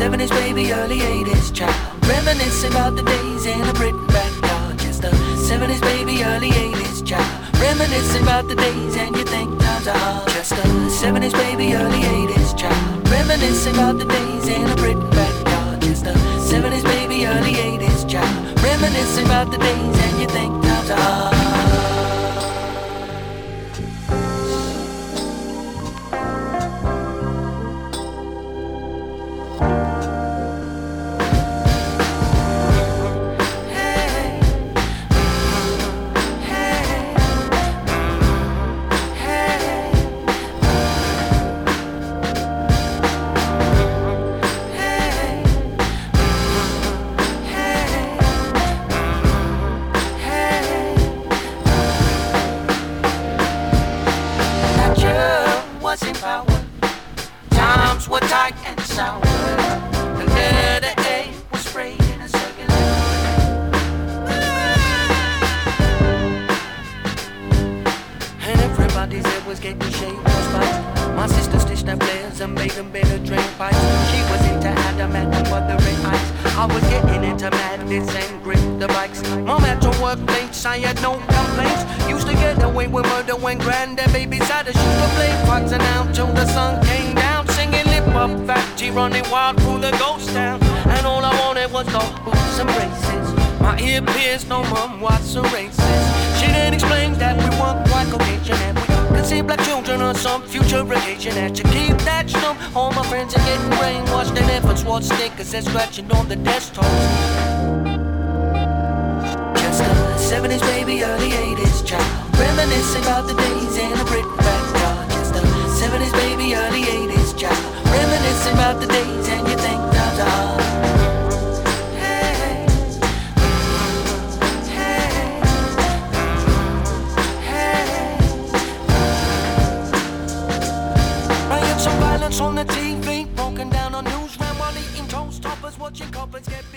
70s baby, early 80s child. Reminiscing about the days in a Britain backyard. Just the 70s baby, early 80s child. Reminiscing about the days and you think times are hard. Just the 70s baby, early 80s child. Reminiscing about the days in a Britain backyard. Just the 70s baby, early 80s child. Reminiscing about the days and you think times are hard. In power. Times were tight and sour. The letter A was sprayed in a circular. And everybody's head was getting shaved or spiked. My sister stitched her flares and made them better drain pipes. She was into Adam and the wuthering ice. I was getting into madness and grip the bikes. Mom had to work late, I had no complaints. Used to get away with murder when granddad babysat us. Used to play foxing out till the sun came down. Singing lip up factory, running wild through the ghost town. And all I wanted was the boots and braces. My ear pierced, no mom watched the races. She didn't explain that we weren't quite Caucasian, and we could see black children on some future occasion. Had to keep that stum. All my friends are getting brainwashed, and efforts sword stickers and scratching on the desktops. Just the 70s baby, early 80s child. Reminiscing about the days in a Britain backyard. Just the 70s baby, early 80s child. Reminiscing about the days and you think times are hard. On the TV, broken down on news, ran while eating toast toppers, watching coppers get